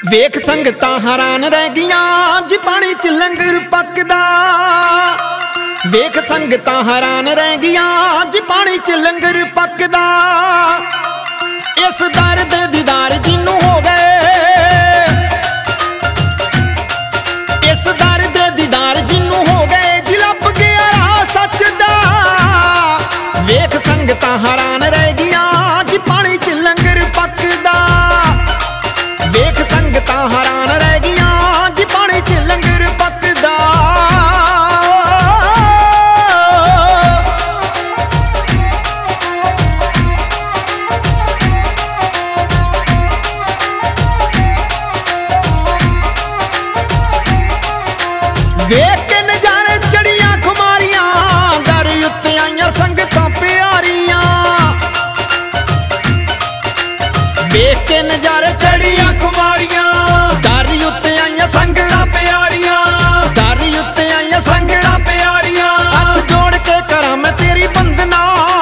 ਵੇਖ ਸੰਗਤਾਂ ਹੈਰਾਨ ਰਹਿ ਗਈਆਂ ਜੀ ਪਾਣੀ ਚ ਲੰਗਰ ਪੱਕਦਾ। ਵੇਖ ਸੰਗਤਾਂ ਹੈਰਾਨ ਰਹਿ ਗਈਆਂ ਜੀ ਪਾਣੀ ਚ ਲੰਗਰ ਪੱਕਦਾ। ਇਸ ਦਰ ਦੇ ਦੀਦਾਰ ਜਿਹਨੂੰ ਹੋ ਗਏ, ਇਸ ਦਰ ਦੇ ਦੀਦਾਰ ਜਿਹਨੂੰ ਹੋ ਗਏ ਜੀ ਲੱਭ ਗਿਆ ਰਾਹ ਸੱਚ ਦਾ। ਵੇਖ ਸੰਗਤਾਂ ਹੈਰਾਨ ਰਹਿ ਗਈਆਂ ਜੀ ਪਾਣੀ ਚ ਲੰਗਰ ਪੱਕਦਾ। ਵੇਖ ਸੰਗਤਾਂ ਹੈਰਾਨ ਰਹਿ ਗਈਆਂ ਜੀ ਪਾਣੀ ਚ ਲੰਗਰ ਪੱਕਦਾ। ਵੇਖ ਕੇ ਨਜ਼ਾਰੇ ਚੜੀਆਂ ਖੁਮਾਰੀਆਂ, ਦਰ ਉੱਤੇ ਆਈਆਂ ਸੰਗਤਾਂ ਪਿਆਰੀਆਂ। ਵੇਖ ਕੇ ਨਜ਼ਾਰੇ ਚੜੀਆਂ ਖੁਮਾਰੀਆਂ, ਦਰ ਉੱਤੇ ਆਈਆਂ ਸੰਗਤਾਂ ਪਿਆਰੀਆਂ। ਦਰ ਉੱਤੇ ਆਈਆਂ ਸੰਗਤਾਂ ਪਿਆਰੀਆਂ। ਹੱਥ ਜੋੜ ਕੇ ਕਰਾਂ ਮੈਂ ਤੇਰੀ ਬੰਦਨਾ,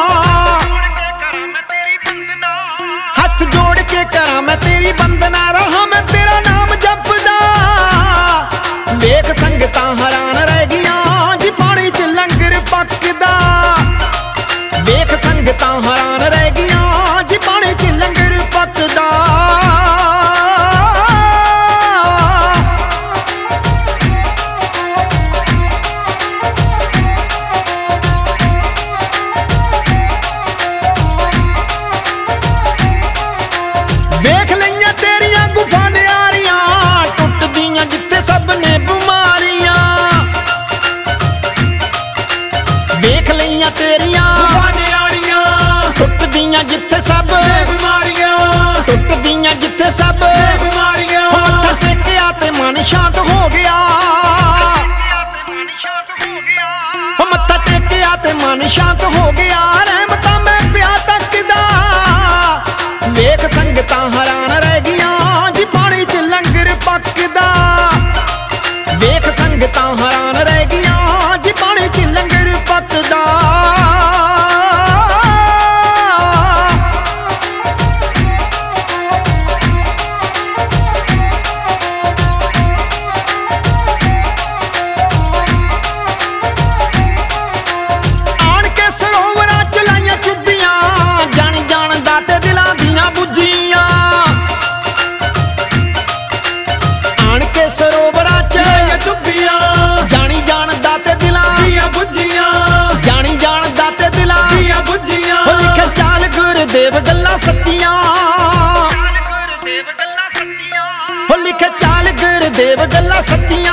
ਹੱਥ ਜੋੜ ਕੇ ਕਰਾਂ ਮੈਂ ਤੇਰੀ ਬੰਦਨਾ। ਰਹਾ ਮੈਂ ਤੇਰਾ ਨਾਮ ਜਪਦਾ। ਵੇਖ ਸੰਗਤਾਂ ਹੈਰਾਨ ਰਹਿ ਗਈਆਂ ਜੀ ਪਾਣੀ ਚ ਲੰਗਰ ਪੱਕਦਾ। ਵੇਖ ਸੰਗਤਾਂ ਹੈਰਾਨ ਰਹਿ ਗਈਆਂ ਜੀ ਪਾਣੀ ਚ ਲੰਗਰ ਪੱਕਦਾ। ਵੇਖ ਲਈਆਂ ਤੇਰੀਆਂ ਗੁਫਾ ਨਿਆਰੀਆਂ, ਟੁੱਟਦੀਆਂ ਜਿੱਥੇ ਸਭ ਨੇ ਬਿਮਾਰੀਆਂ। ਵੇਖ ਲਈਆਂ ਤੇਰੀਆਂ ਗੁਫਾ ਨਿਆਰੀਆਂ, ਟੁੱਟਦੀਆਂ ਜਿੱਥੇ ਸਭ ਨੇ ਬਿਮਾਰੀਆਂ। ਟੁੱਟਦੀਆਂ ਜਿੱਥੇ ਸਭ ਨੇ ਬਿਮਾਰੀਆਂ। ਮੱਥਾ ਟੇਕਿਆ ਤੇ ਮਨ ਸ਼ਾਂਤ ਹੋ ਗਿਆ। ਮੱਥਾ ਟੇਕਿਆ ਤੇ ਮਨ ਸ਼ਾਂਤ ਹੋ ਗਿਆ। ਰਹਿਮਤਾਂ ਮੈਂ ਪਿਆ ਤੱਕਦਾ। ਵੇਖ ਸੰਗਤਾਂ ਹੈਰਾਨ ਰਹਿ ਗਈਆਂ ਜੀ ਪਾਣੀ ਚ ਲੰਗਰ ਪੱਕਦਾ। ਵੇਖ ਸੰਗਤਾਂ ਹੈਰਾਨ ਰਹਿ ਗਈਆਂ ਜੀ ਪਾਣੀ ਚ ਲੰਗਰ ਪੱਕਦਾ। ਆਣ ਕੇ ਸਰੋਵਰਾਂ ਚ ਲਾਈਆਂ ਚੁੱਭੀਆਂ, ਜਾਣੀ ਜਾਣਦਾ ਤੇ ਦਿਲਾਂ ਦੀਆਂ ਬੁੱਝੀਆਂ। ਆਣ ਕੇ ਸਰੋਵਰਾਂ ਚ ਲਾਈਆਂ ਚੁੱਭੀਆਂ, ਜਾਣੀ ਜਾਣਦਾ ਤੇ ਦਿਲਾਂ ਦੀਆਂ ਬੁੱਝੀਆਂ। ਜਾਣੀ ਜਾਣਦਾ ਤੇ ਦਿਲਾਂ ਦੀਆਂ ਬੁੱਝੀਆਂ। ਉਹ ਲਿਖੇ ਚਾਲ ਗੁਰਦੇਵ ਗੱਲਾਂ ਸੱਚੀਆਂ। ਉਹ ਲਿਖੇ ਚਾਲ ਗੁਰਦੇਵ ਗੱਲਾਂ ਸੱਚੀਆਂ।